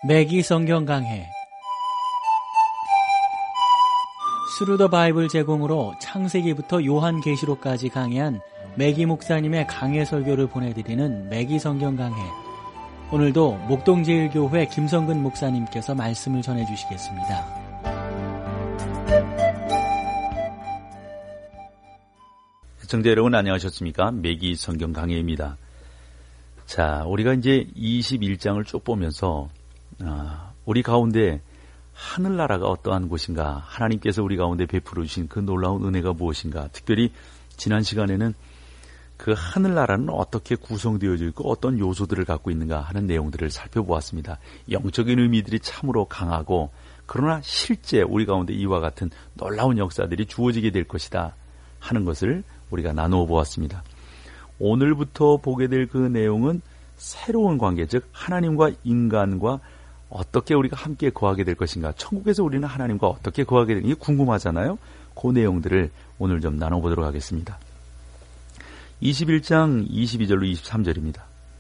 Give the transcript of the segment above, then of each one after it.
매기 성경 강해 스루 더 바이블 제공으로 창세기부터 요한계시록까지 강해한 매기 목사님의 강해 설교를 보내드리는 매기 성경 강해. 오늘도 목동제일교회 김성근 목사님께서 말씀을 전해주시겠습니다. 시청자 여러분 안녕하셨습니까? 매기 성경 강해입니다. 자, 우리가 이제 21장을 쭉 보면서 우리 가운데 하늘나라가 어떠한 곳인가, 하나님께서 우리 가운데 베풀어 주신 그 놀라운 은혜가 무엇인가, 특별히 지난 시간에는 그 하늘나라는 어떻게 구성되어져 있고 어떤 요소들을 갖고 있는가 하는 내용들을 살펴보았습니다. 영적인 의미들이 참으로 강하고, 그러나 실제 우리 가운데 이와 같은 놀라운 역사들이 주어지게 될 것이다 하는 것을 우리가 나누어 보았습니다. 오늘부터 보게 될 그 내용은 새로운 관계, 즉 하나님과 인간과 어떻게 우리가 함께 거하게 될 것인가, 천국에서 우리는 하나님과 어떻게 거하게 되는지 궁금하잖아요. 그 내용들을 오늘 좀 나눠보도록 하겠습니다. 21장 22절로 23절입니다.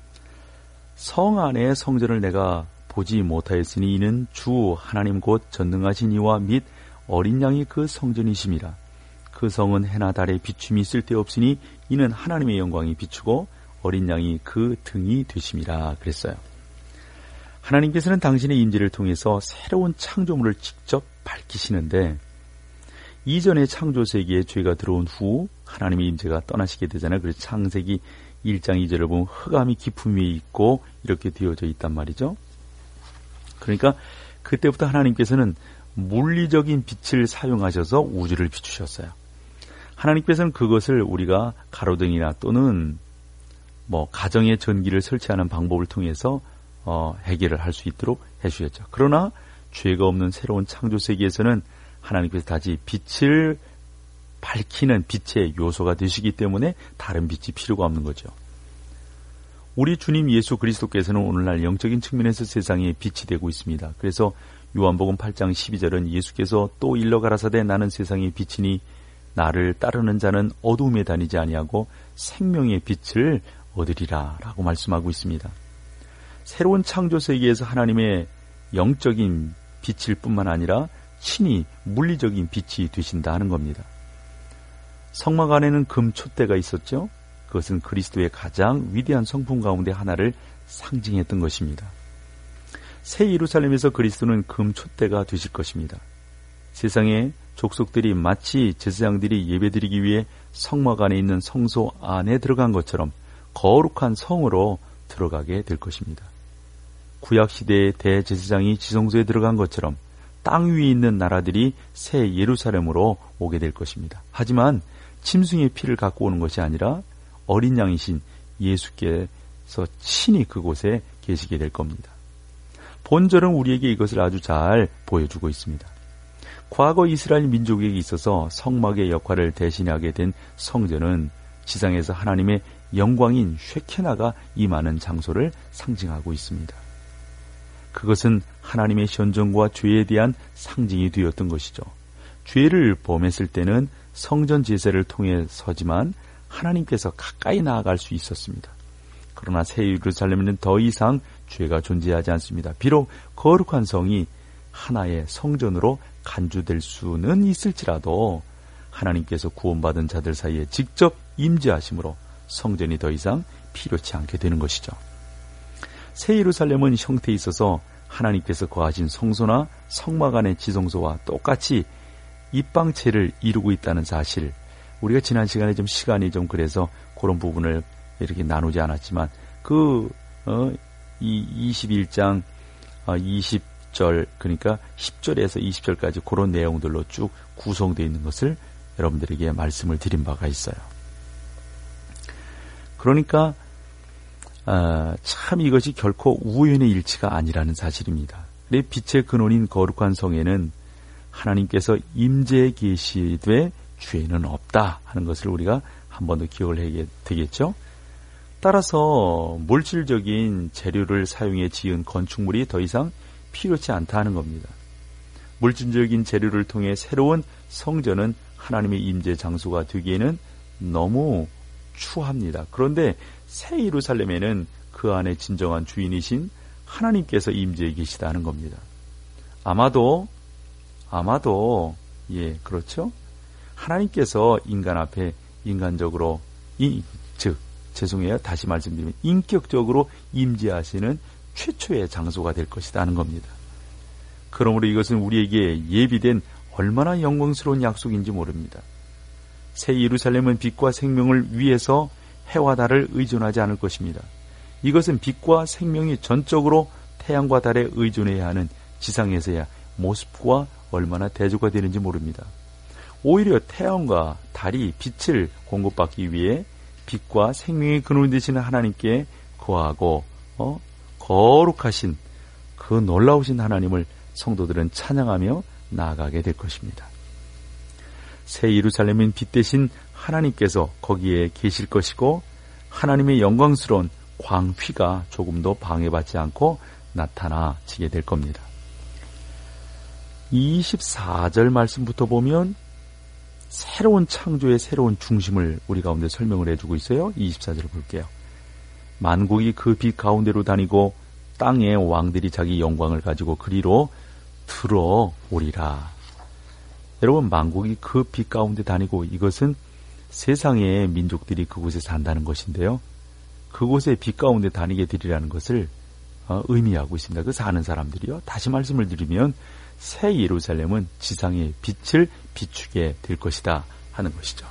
성 안에 성전을 내가 보지 못하였으니 이는 주 하나님 곧 전능하신 이와 및 어린 양이 그 성전이심이라. 그 성은 해나 달에 비춤이 쓸데없으니 이는 하나님의 영광이 비추고 어린 양이 그 등이 되심이라 그랬어요. 하나님께서는 당신의 임재를 통해서 새로운 창조물을 직접 밝히시는데, 이전의 창조 세계에 죄가 들어온 후 하나님의 임재가 떠나시게 되잖아요. 그래서 창세기 1장 2절을 보면 흑암이 깊음 위에 있고 이렇게 되어져 있단 말이죠. 그러니까 그때부터 하나님께서는 물리적인 빛을 사용하셔서 우주를 비추셨어요. 하나님께서는 그것을 우리가 가로등이나 또는 가정의 전기를 설치하는 방법을 통해서 해결을 할 수 있도록 해주셨죠. 그러나 죄가 없는 새로운 창조 세계에서는 하나님께서 다시 빛을 밝히는 빛의 요소가 되시기 때문에 다른 빛이 필요가 없는 거죠. 우리 주님 예수 그리스도께서는 오늘날 영적인 측면에서 세상에 빛이 되고 있습니다. 그래서 요한복음 8장 12절은 예수께서 또 일러 가라사대 나는 세상의 빛이니 나를 따르는 자는 어두움에 다니지 아니하고 생명의 빛을 얻으리라 라고 말씀하고 있습니다. 새로운 창조 세계에서 하나님의 영적인 빛일 뿐만 아니라 친히 물리적인 빛이 되신다 하는 겁니다. 성막 안에는 금 촛대가 있었죠. 그것은 그리스도의 가장 위대한 성품 가운데 하나를 상징했던 것입니다. 새 예루살렘에서 그리스도는 금 촛대가 되실 것입니다. 세상의 족속들이 마치 제사장들이 예배드리기 위해 성막 안에 있는 성소 안에 들어간 것처럼 거룩한 성으로 들어가게 될 것입니다. 구약시대의 대제사장이 지성소에 들어간 것처럼 땅 위에 있는 나라들이 새 예루살렘으로 오게 될 것입니다. 하지만 짐승의 피를 갖고 오는 것이 아니라 어린 양이신 예수께서 친히 그곳에 계시게 될 겁니다. 본절은 우리에게 이것을 아주 잘 보여주고 있습니다. 과거 이스라엘 민족에게 있어서 성막의 역할을 대신하게 된 성전은 지상에서 하나님의 영광인 쉐케나가 임하는 장소를 상징하고 있습니다. 그것은 하나님의 현존과 죄에 대한 상징이 되었던 것이죠. 죄를 범했을 때는 성전 제사를 통해 서지만 하나님께서 가까이 나아갈 수 있었습니다. 그러나 새 예루살렘에는 더 이상 죄가 존재하지 않습니다. 비록 거룩한 성이 하나의 성전으로 간주될 수는 있을지라도 하나님께서 구원받은 자들 사이에 직접 임재하심으로 성전이 더 이상 필요치 않게 되는 것이죠. 새 예루살렘은 형태에 있어서 하나님께서 거하신 성소나 성막 안의 지성소와 똑같이 입방체를 이루고 있다는 사실, 우리가 지난 시간에 좀 시간이 좀 그래서 그런 부분을 이렇게 나누지 않았지만 이 21장 20절 그러니까 10절에서 20절까지 그런 내용들로 쭉 구성되어 있는 것을 여러분들에게 말씀을 드린 바가 있어요. 그러니까 참 이것이 결코 우연의 일치가 아니라는 사실입니다. 빛의 근원인 거룩한 성에는 하나님께서 임재해 계시되 죄는 없다 하는 것을 우리가 한 번 더 기억을 해야 되겠죠. 따라서 물질적인 재료를 사용해 지은 건축물이 더 이상 필요치 않다 하는 겁니다. 물질적인 재료를 통해 새로운 성전은 하나님의 임재 장소가 되기에는 너무 추합니다. 그런데 새 예루살렘에는 그 안에 진정한 주인이신 하나님께서 임재해 계시다는 겁니다. 아마도 예, 그렇죠? 하나님께서 인간 앞에 인간적으로 다시 말씀드리면 인격적으로 임재하시는 최초의 장소가 될 것이라는 겁니다. 그러므로 이것은 우리에게 예비된 얼마나 영광스러운 약속인지 모릅니다. 새 예루살렘은 빛과 생명을 위해서 해와 달을 의존하지 않을 것입니다. 이것은 빛과 생명이 전적으로 태양과 달에 의존해야 하는 지상에서야 모습과 얼마나 대조가 되는지 모릅니다. 오히려 태양과 달이 빛을 공급받기 위해 빛과 생명의 근원 되시는 하나님께 거하고 거룩하신 그 놀라우신 하나님을 성도들은 찬양하며 나아가게 될 것입니다. 새 예루살렘은 빛 대신 하나님께서 거기에 계실 것이고 하나님의 영광스러운 광휘가 조금도 방해받지 않고 나타나지게 될 겁니다. 24절 말씀부터 보면 새로운 창조의 새로운 중심을 우리 가운데 설명을 해주고 있어요. 24절을 볼게요. 만국이 그 빛 가운데로 다니고 땅의 왕들이 자기 영광을 가지고 그리로 들어오리라. 여러분, 만국이 그 빛 가운데 다니고, 이것은 세상의 민족들이 그곳에 산다는 것인데요. 그곳에 빛 가운데 다니게 되리라는 것을 의미하고 있습니다. 그 사는 사람들이요. 다시 말씀을 드리면 새 예루살렘은 지상의 빛을 비추게 될 것이다 하는 것이죠.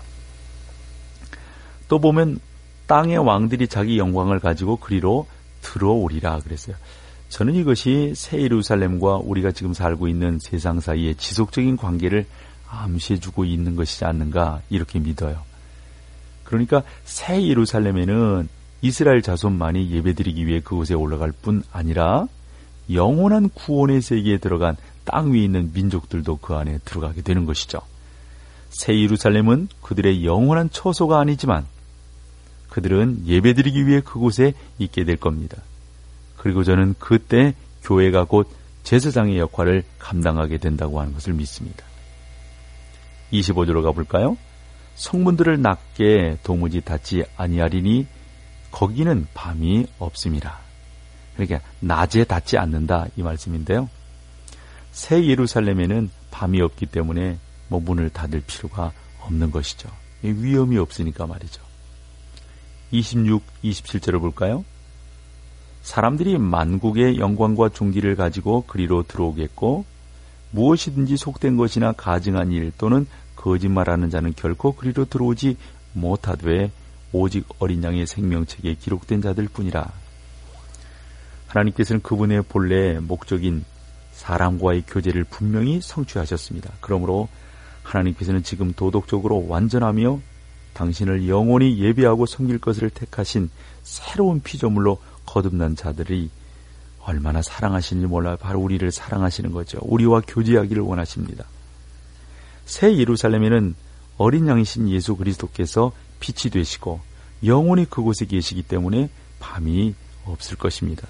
또 보면 땅의 왕들이 자기 영광을 가지고 그리로 들어오리라 그랬어요. 저는 이것이 새 예루살렘과 우리가 지금 살고 있는 세상 사이의 지속적인 관계를 암시해주고 있는 것이지 않는가 이렇게 믿어요. 그러니까 새 예루살렘에는 이스라엘 자손만이 예배드리기 위해 그곳에 올라갈 뿐 아니라 영원한 구원의 세계에 들어간 땅 위에 있는 민족들도 그 안에 들어가게 되는 것이죠. 새 예루살렘은 그들의 영원한 처소가 아니지만 그들은 예배드리기 위해 그곳에 있게 될 겁니다. 그리고 저는 그때 교회가 곧 제사장의 역할을 감당하게 된다고 하는 것을 믿습니다. 25절로 가볼까요? 성문들을 낮게 도무지 닫지 아니하리니 거기는 밤이 없음이라. 그러니까 낮에 닫지 않는다 이 말씀인데요. 새 예루살렘에는 밤이 없기 때문에 문을 닫을 필요가 없는 것이죠. 위험이 없으니까 말이죠. 26, 27절을 볼까요? 사람들이 만국의 영광과 존귀를 가지고 그리로 들어오겠고 무엇이든지 속된 것이나 가증한 일 또는 거짓말하는 자는 결코 그리로 들어오지 못하되 오직 어린 양의 생명책에 기록된 자들 뿐이라. 하나님께서는 그분의 본래 목적인 사람과의 교제를 분명히 성취하셨습니다. 그러므로 하나님께서는 지금 도덕적으로 완전하며 당신을 영원히 예배하고 섬길 것을 택하신 새로운 피조물로 거듭난 자들이 얼마나 사랑하시는지 몰라요. 바로 우리를 사랑하시는 거죠. 우리와 교제하기를 원하십니다. 새 예루살렘에는 어린 양이신 예수 그리스도께서 빛이 되시고 영원히 그곳에 계시기 때문에 밤이 없을 것입니다.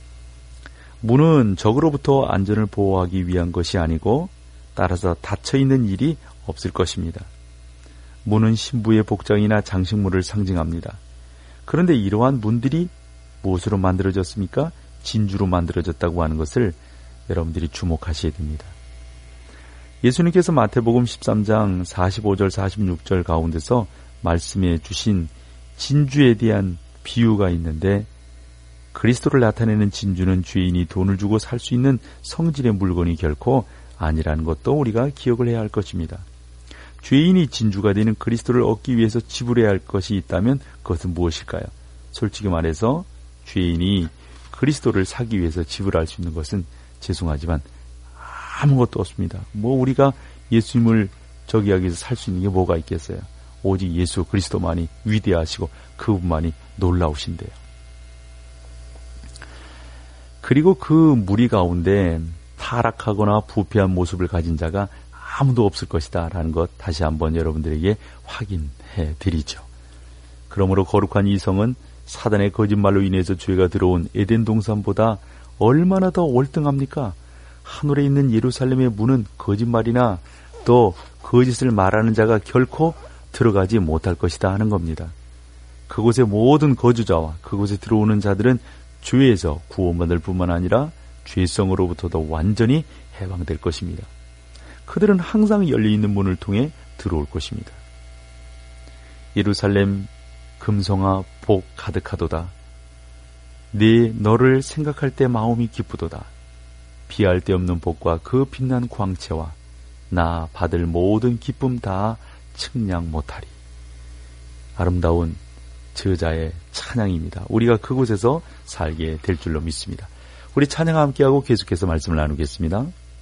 문은 적으로부터 안전을 보호하기 위한 것이 아니고 따라서 닫혀있는 일이 없을 것입니다. 문은 신부의 복장이나 장식물을 상징합니다. 그런데 이러한 문들이 무엇으로 만들어졌습니까? 진주로 만들어졌다고 하는 것을 여러분들이 주목하셔야 됩니다. 예수님께서 마태복음 13장 45절 46절 가운데서 말씀해 주신 진주에 대한 비유가 있는데 그리스도를 나타내는 진주는 죄인이 돈을 주고 살 수 있는 성질의 물건이 결코 아니라는 것도 우리가 기억을 해야 할 것입니다. 죄인이 진주가 되는 그리스도를 얻기 위해서 지불해야 할 것이 있다면 그것은 무엇일까요? 솔직히 말해서 죄인이 그리스도를 사기 위해서 지불할 수 있는 것은 죄송하지만 아무것도 없습니다. 우리가 예수님을 저기하기 위해서 살 수 있는 게 뭐가 있겠어요? 오직 예수 그리스도만이 위대하시고 그분만이 놀라우신데요. 그리고 그 무리 가운데 타락하거나 부패한 모습을 가진 자가 아무도 없을 것이다 라는 것 다시 한번 여러분들에게 확인해 드리죠. 그러므로 거룩한 이 성은 사단의 거짓말로 인해서 죄가 들어온 에덴 동산보다 얼마나 더 월등합니까? 하늘에 있는 예루살렘의 문은 거짓말이나 또 거짓을 말하는 자가 결코 들어가지 못할 것이다 하는 겁니다. 그곳의 모든 거주자와 그곳에 들어오는 자들은 죄에서 구원받을 뿐만 아니라 죄성으로부터도 완전히 해방될 것입니다. 그들은 항상 열려있는 문을 통해 들어올 것입니다. 예루살렘 금성아 복 가득하도다. 너를 생각할 때 마음이 기쁘도다. 비할 데 없는 복과 그 빛난 광채와 나 받을 모든 기쁨 다 측량 못하리. 아름다운 저자의 찬양입니다. 우리가 그곳에서 살게 될 줄로 믿습니다. 우리 찬양 함께하고 계속해서 말씀을 나누겠습니다.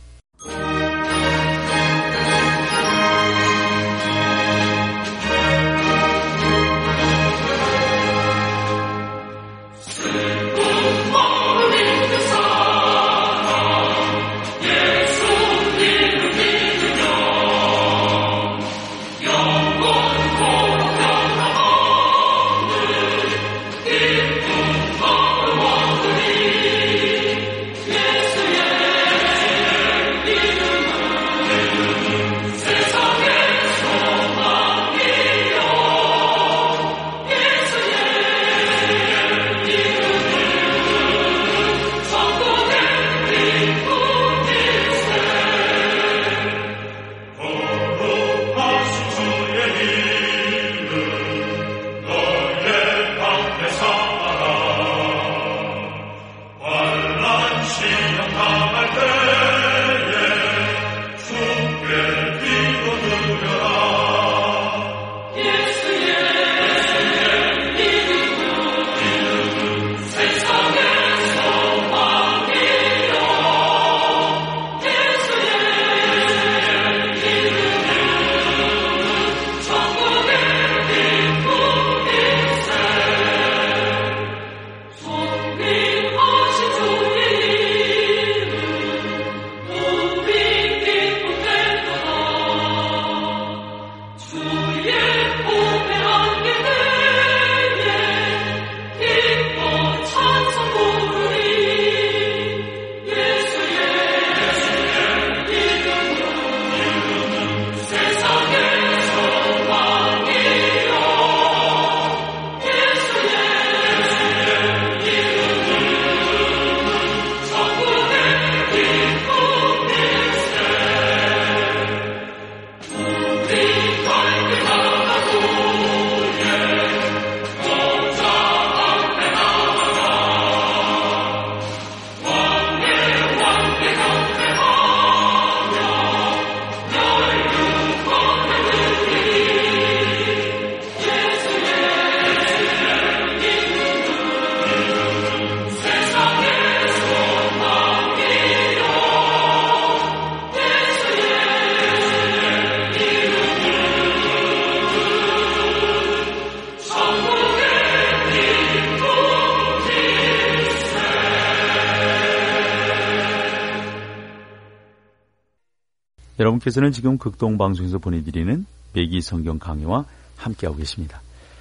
여러분께서는 지금 극동방송에서 보내드리는 매기 성경 강의와 함께하고 계십니다.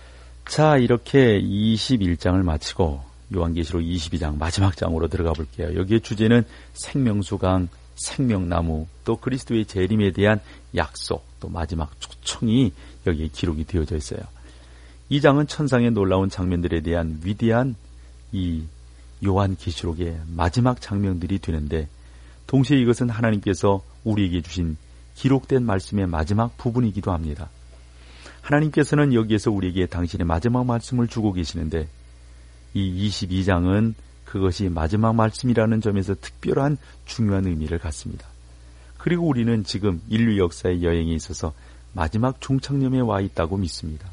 자, 이렇게 21장을 마치고 요한계시록 22장 마지막 장으로 들어가 볼게요. 여기에 주제는 생명수강, 생명나무, 또 그리스도의 재림에 대한 약속, 또 마지막 초청이 여기에 기록이 되어져 있어요. 이 장은 천상의 놀라운 장면들에 대한 위대한 이 요한계시록의 마지막 장면들이 되는데, 동시에 이것은 하나님께서 우리에게 주신 기록된 말씀의 마지막 부분이기도 합니다. 하나님께서는 여기에서 우리에게 당신의 마지막 말씀을 주고 계시는데, 이 22장은 그것이 마지막 말씀이라는 점에서 특별한 중요한 의미를 갖습니다. 그리고 우리는 지금 인류 역사의 여행에 있어서 마지막 종착점에 와 있다고 믿습니다.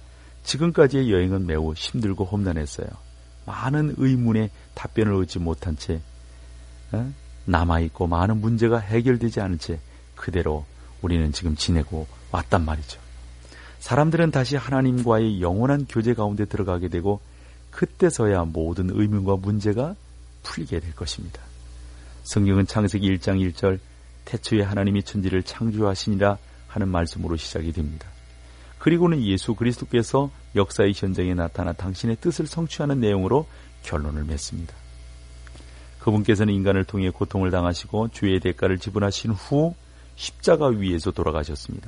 지금까지의 여행은 매우 힘들고 험난했어요. 많은 의문에 답변을 얻지 못한 채 남아있고 많은 문제가 해결되지 않은 채 그대로 우리는 지금 지내고 왔단 말이죠. 사람들은 다시 하나님과의 영원한 교제 가운데 들어가게 되고, 그때서야 모든 의문과 문제가 풀리게 될 것입니다. 성경은 창세기 1장 1절 태초에 하나님이 천지를 창조하시니라 하는 말씀으로 시작이 됩니다. 그리고는 예수 그리스도께서 역사의 현장에 나타나 당신의 뜻을 성취하는 내용으로 결론을 맺습니다. 그분께서는 인간을 통해 고통을 당하시고 죄의 대가를 지불하신 후 십자가 위에서 돌아가셨습니다.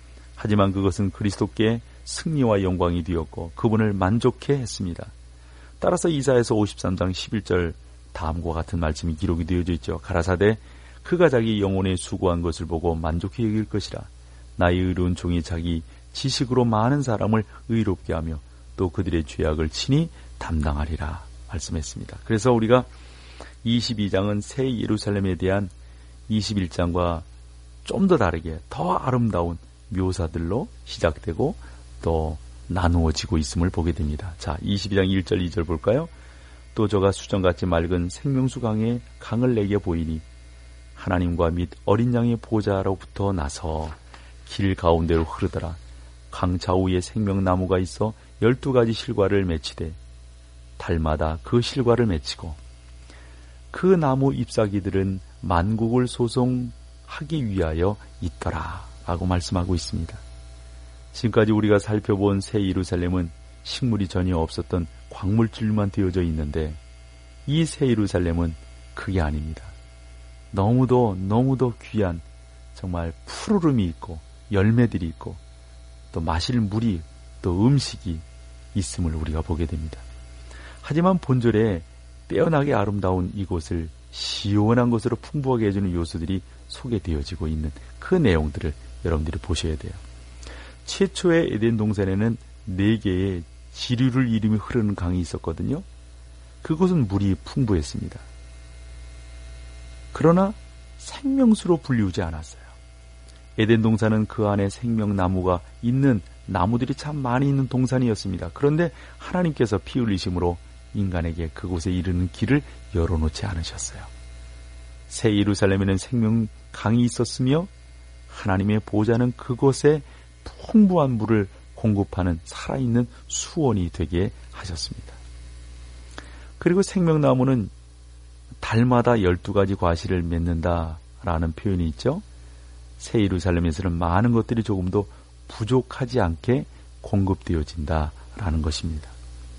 하지만 그것은 그리스도께 승리와 영광이 되었고 그분을 만족해 했습니다. 따라서 이사야서 53장 11절 다음과 같은 말씀이 기록이 되어져 있죠. 가라사대 그가 자기 영혼에 수고한 것을 보고 만족히 여길 것이라. 나의 의로운 종이 자기 지식으로 많은 사람을 의롭게 하며 또 그들의 죄악을 친히 담당하리라 말씀했습니다. 그래서 우리가 22장은 새 예루살렘에 대한 21장과 좀 더 다르게 더 아름다운 묘사들로 시작되고 또 나누어지고 있음을 보게 됩니다. 자, 22장 1절 2절 볼까요? 또 저가 수정같이 맑은 생명수 강에 강을 내게 보이니 하나님과 및 어린 양의 보좌로부터 나서 길 가운데로 흐르더라. 강 좌우에 생명나무가 있어 12가지 실과를 맺히되 달마다 그 실과를 맺히고 그 나무 잎사귀들은 만국을 소송하기 위하여 있더라 라고 말씀하고 있습니다. 지금까지 우리가 살펴본 새 예루살렘은 식물이 전혀 없었던 광물질만 되어져 있는데 이 새 예루살렘은 그게 아닙니다. 너무도 귀한 정말 푸르름이 있고 열매들이 있고 또 마실 물이 또 음식이 있음을 우리가 보게 됩니다. 하지만 본절에 빼어나게 아름다운 이곳을 시원한 것으로 풍부하게 해주는 요소들이 소개되어지고 있는 그 내용들을 여러분들이 보셔야 돼요. 최초의 에덴 동산에는 4개의 지류를 이름이 흐르는 강이 있었거든요. 그곳은 물이 풍부했습니다. 그러나 생명수로 불리우지 않았어요. 에덴 동산은 그 안에 생명나무가 있는 나무들이 참 많이 있는 동산이었습니다. 그런데 하나님께서 피 흘리심으로 인간에게 그곳에 이르는 길을 열어놓지 않으셨어요. 새 예루살렘에는 생명강이 있었으며 하나님의 보좌는 그곳에 풍부한 물을 공급하는 살아있는 수원이 되게 하셨습니다. 그리고 생명나무는 달마다 12가지 과실을 맺는다라는 표현이 있죠. 새 예루살렘에서는 많은 것들이 조금도 부족하지 않게 공급되어진다라는 것입니다.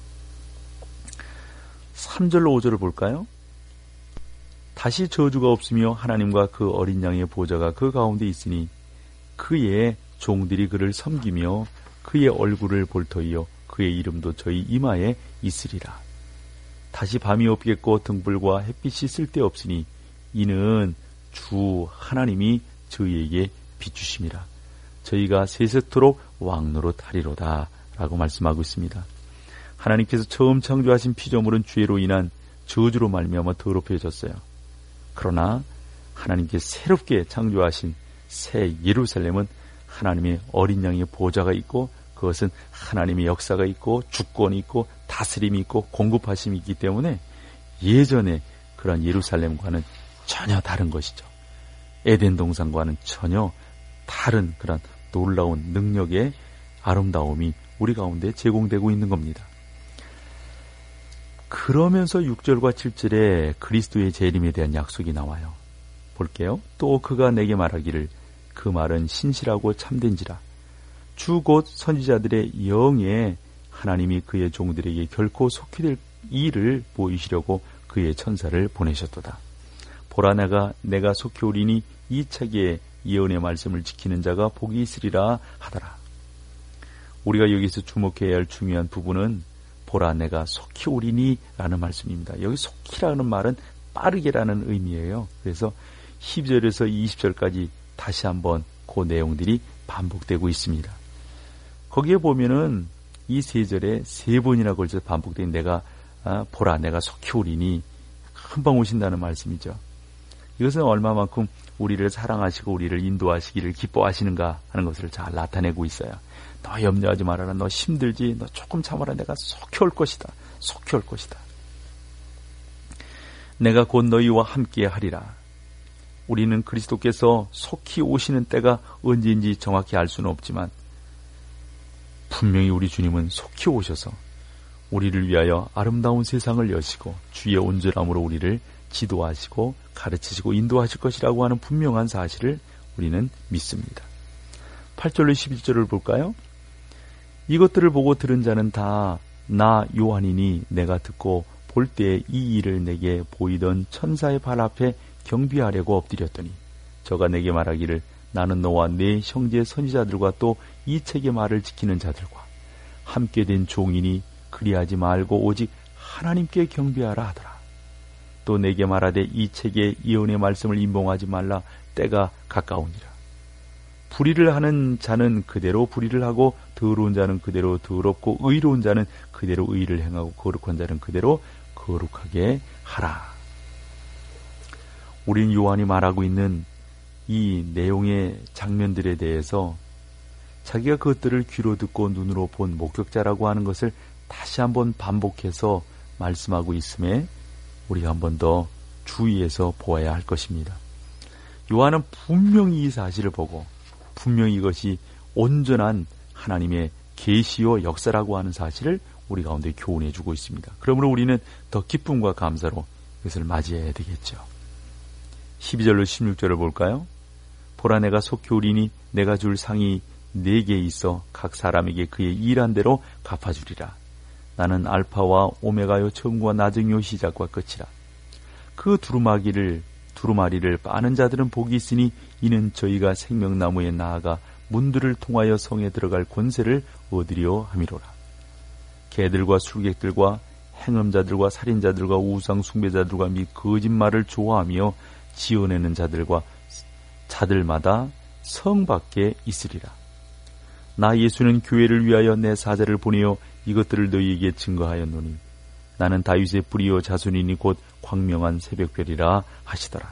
3절로 5절을 볼까요? 다시 저주가 없으며 하나님과 그 어린 양의 보좌가 그 가운데 있으니 그의 종들이 그를 섬기며 그의 얼굴을 볼 터이요 그의 이름도 저희 이마에 있으리라. 다시 밤이 없겠고 등불과 햇빛이 쓸데없으니 이는 주 하나님이 저희에게 비추심이라. 저희가 세세토록 왕노릇하리로다 라고 말씀하고 있습니다. 하나님께서 처음 창조하신 피조물은 죄로 인한 저주로 말미암아 더럽혀졌어요. 그러나 하나님께서 새롭게 창조하신 새 예루살렘은 하나님의 어린 양의 보좌가 있고 그것은 하나님의 역사가 있고 주권이 있고 다스림이 있고 공급하심이 있기 때문에 예전에 그런 예루살렘과는 전혀 다른 것이죠. 에덴 동산과는 전혀 다른 그런 놀라운 능력의 아름다움이 우리 가운데 제공되고 있는 겁니다. 그러면서 6절과 7절에 그리스도의 재림에 대한 약속이 나와요. 볼게요. 또 그가 내게 말하기를 그 말은 신실하고 참된지라. 주 곧 선지자들의 영에 하나님이 그의 종들에게 결코 속히 될 일을 보이시려고 그의 천사를 보내셨도다. 보라 내가 속히 오리니 이 책에 예언의 말씀을 지키는 자가 복이 있으리라 하더라. 우리가 여기서 주목해야 할 중요한 부분은 보라 내가 속히 오리니 라는 말씀입니다. 여기 속히라는 말은 빠르게라는 의미예요. 그래서 12절에서 20절까지 다시 한번 그 내용들이 반복되고 있습니다. 거기에 보면은 이 3절에 3번이나 걸쳐서 반복된 보라 내가 속히 오리니 금방 오신다는 말씀이죠. 이것은 얼마만큼 우리를 사랑하시고 우리를 인도하시기를 기뻐하시는가 하는 것을 잘 나타내고 있어요. 너 염려하지 말아라. 너 힘들지. 너 조금 참아라. 내가 속히 올 것이다. 속히 올 것이다. 내가 곧 너희와 함께 하리라. 우리는 그리스도께서 속히 오시는 때가 언제인지 정확히 알 수는 없지만 분명히 우리 주님은 속히 오셔서 우리를 위하여 아름다운 세상을 여시고 주의 온전함으로 우리를 지도하시고 가르치시고 인도하실 것이라고 하는 분명한 사실을 우리는 믿습니다. 8절로 11절을 볼까요? 이것들을 보고 들은 자는 다 나 요한이니 내가 듣고 볼 때 이 일을 내게 보이던 천사의 발 앞에 경비하려고 엎드렸더니 저가 내게 말하기를 나는 너와 네 형제 선지자들과 또 이 책의 말을 지키는 자들과 함께 된 종이니 그리하지 말고 오직 하나님께 경배하라 하더라. 또 내게 말하되 이 책에 예언의 말씀을 임봉하지 말라. 때가 가까우니라. 불의를 하는 자는 그대로 불의를 하고 더러운 자는 그대로 더럽고 의로운 자는 그대로 의를 행하고 거룩한 자는 그대로 거룩하게 하라. 우린 요한이 말하고 있는 이 내용의 장면들에 대해서 자기가 그것들을 귀로 듣고 눈으로 본 목격자라고 하는 것을 다시 한번 반복해서 말씀하고 있음에 우리가 한 번 더 주의해서 보아야 할 것입니다. 요한은 분명히 이 사실을 보고 분명히 이것이 온전한 하나님의 계시요 역사라고 하는 사실을 우리 가운데 교훈해 주고 있습니다. 그러므로 우리는 더 기쁨과 감사로 이것을 맞이해야 되겠죠. 12절로 16절을 볼까요? 보라 내가 속히 오리니 내가 줄 상이 4개 있어 각 사람에게 그의 일한 대로 갚아주리라. 나는 알파와 오메가요 처음과 나중이요 시작과 끝이라. 그 두루마리를 빠는 자들은 복이 있으니 이는 저희가 생명나무에 나아가 문들을 통하여 성에 들어갈 권세를 얻으려 함이로라. 개들과 술객들과 행음자들과 살인자들과 우상 숭배자들과 및 거짓말을 좋아하며 지어내는 자들마다 성 밖에 있으리라. 나 예수는 교회를 위하여 내 사자를 보내어 이것들을 너희에게 증거하였노니 나는 다윗의 뿌리요 자손이니 곧 광명한 새벽별이라 하시더라.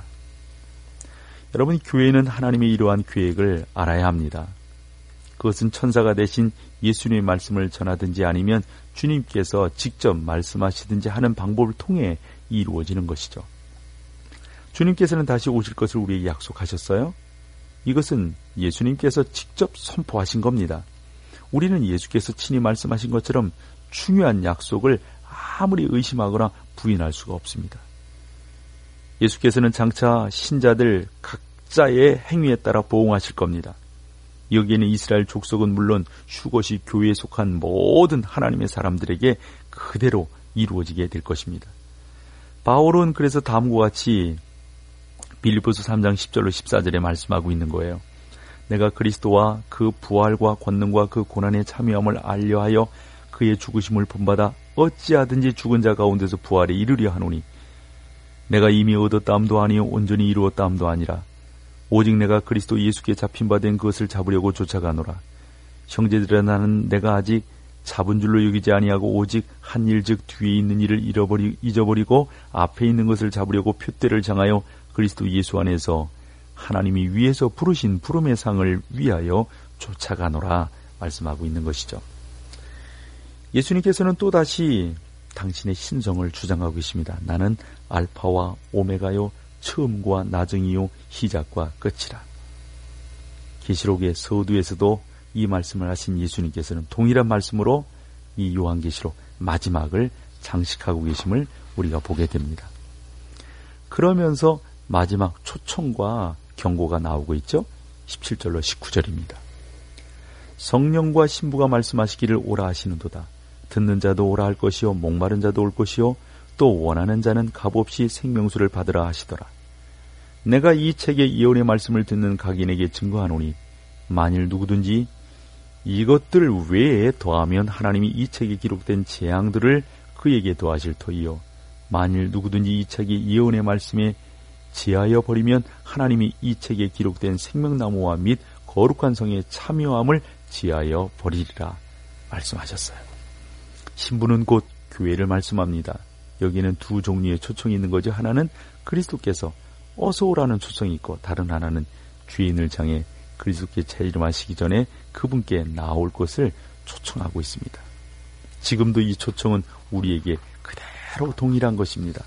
여러분, 교회는 하나님의 이러한 계획을 알아야 합니다. 그것은 천사가 대신 예수님의 말씀을 전하든지 아니면 주님께서 직접 말씀하시든지 하는 방법을 통해 이루어지는 것이죠. 주님께서는 다시 오실 것을 우리에게 약속하셨어요. 이것은 예수님께서 직접 선포하신 겁니다. 우리는 예수께서 친히 말씀하신 것처럼 중요한 약속을 아무리 의심하거나 부인할 수가 없습니다. 예수께서는 장차 신자들 각자의 행위에 따라 보응하실 겁니다. 여기에는 이스라엘 족속은 물론 슈것이 교회에 속한 모든 하나님의 사람들에게 그대로 이루어지게 될 것입니다. 바울은 그래서 다음과 같이 빌립보서 3장 10절로 14절에 말씀하고 있는 거예요. 내가 그리스도와 그 부활과 권능과 그 고난의 참여함을 알려하여 그의 죽으심을 본받아 어찌하든지 죽은 자 가운데서 부활에 이르려 하노니 내가 이미 얻었다함도 아니요 온전히 이루었다함도 아니라 오직 내가 그리스도 예수께 잡힌 바 된 그것을 잡으려고 쫓아가노라. 형제들아 나는 내가 아직 잡은 줄로 여기지 아니하고 오직 한 일 즉 뒤에 있는 일을 잊어버리고 앞에 있는 것을 잡으려고 표대를 정하여 그리스도 예수 안에서 하나님이 위에서 부르신 부름의 상을 위하여 쫓아가노라 말씀하고 있는 것이죠. 예수님께서는 또다시 당신의 신성을 주장하고 계십니다. 나는 알파와 오메가요 처음과 나중이요 시작과 끝이라. 계시록의 서두에서도 이 말씀을 하신 예수님께서는 동일한 말씀으로 이 요한계시록 마지막을 장식하고 계심을 우리가 보게 됩니다. 그러면서 마지막 초청과 경고가 나오고 있죠. 17절로 19절입니다. 성령과 신부가 말씀하시기를 오라 하시는도다. 듣는 자도 오라 할 것이요 목마른 자도 올 것이요 또 원하는 자는 값없이 생명수를 받으라 하시더라. 내가 이 책의 예언의 말씀을 듣는 각인에게 증거하노니 만일 누구든지 이것들 외에 더하면 하나님이 이 책에 기록된 재앙들을 그에게 더하실 터이요 만일 누구든지 이 책의 예언의 말씀에 제하여 버리면 하나님이 이 책에 기록된 생명나무와 및 거룩한 성의 참여함을 제하여 버리리라 말씀하셨어요. 신부는 곧 교회를 말씀합니다. 여기에는 두 종류의 초청이 있는 거죠. 하나는 그리스도께서 어서 오라는 초청이 있고 다른 하나는 죄인을 향해 그리스도께 재림하시기 전에 그분께 나올 것을 초청하고 있습니다. 지금도 이 초청은 우리에게 그대로 동일한 것입니다.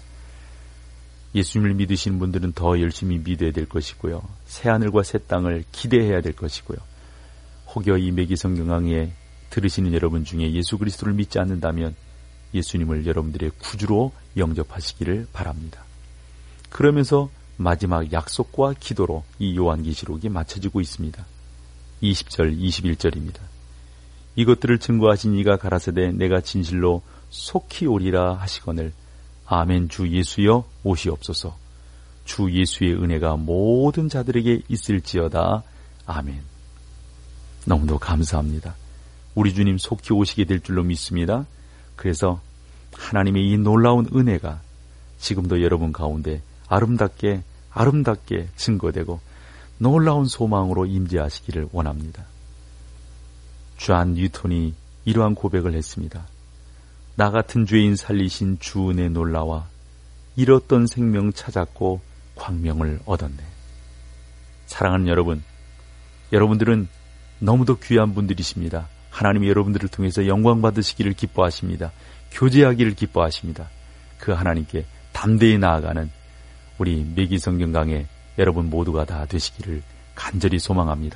예수님을 믿으시는 분들은 더 열심히 믿어야 될 것이고요. 새하늘과 새 땅을 기대해야 될 것이고요. 혹여 이 매기성경 강의에 들으시는 여러분 중에 예수 그리스도를 믿지 않는다면 예수님을 여러분들의 구주로 영접하시기를 바랍니다. 그러면서 마지막 약속과 기도로 이 요한계시록이 마쳐지고 있습니다. 20절, 21절입니다. 이것들을 증거하신 이가 가라사대 내가 진실로 속히 오리라 하시거늘 아멘. 주 예수여 오시옵소서. 주 예수의 은혜가 모든 자들에게 있을지어다. 아멘. 너무도 감사합니다. 우리 주님 속히 오시게 될 줄로 믿습니다. 그래서 하나님의 이 놀라운 은혜가 지금도 여러분 가운데 아름답게 증거되고 놀라운 소망으로 임재하시기를 원합니다. 존 뉴턴이 이러한 고백을 했습니다. 나 같은 죄인 살리신 주 은혜 놀라와 잃었던 생명 찾았고 광명을 얻었네. 사랑하는 여러분, 여러분들은 너무도 귀한 분들이십니다. 하나님이 여러분들을 통해서 영광 받으시기를 기뻐하십니다. 교제하기를 기뻐하십니다. 그 하나님께 담대히 나아가는 우리 매기 성경 강해 여러분 모두가 다 되시기를 간절히 소망합니다.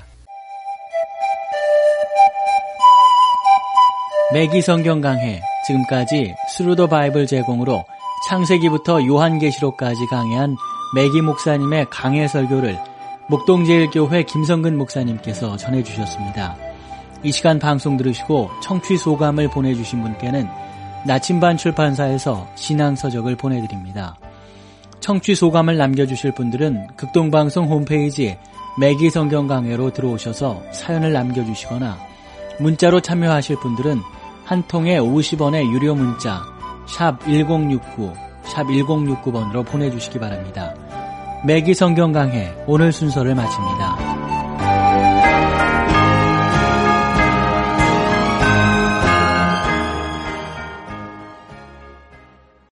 매기 성경 강해, 지금까지 스루 더 바이블 제공으로 창세기부터 요한계시록까지 강해한 매기 목사님의 강해 설교를 목동제일교회 김성근 목사님께서 전해주셨습니다. 이 시간 방송 들으시고 청취 소감을 보내주신 분께는 나침반 출판사에서 신앙서적을 보내드립니다. 청취 소감을 남겨주실 분들은 극동방송 홈페이지 매기 성경 강해로 들어오셔서 사연을 남겨주시거나 문자로 참여하실 분들은 한 통에 50원의 유료 문자 샵 1069, 샵 1069번으로 보내주시기 바랍니다. 매기 성경 강해 오늘 순서를 마칩니다.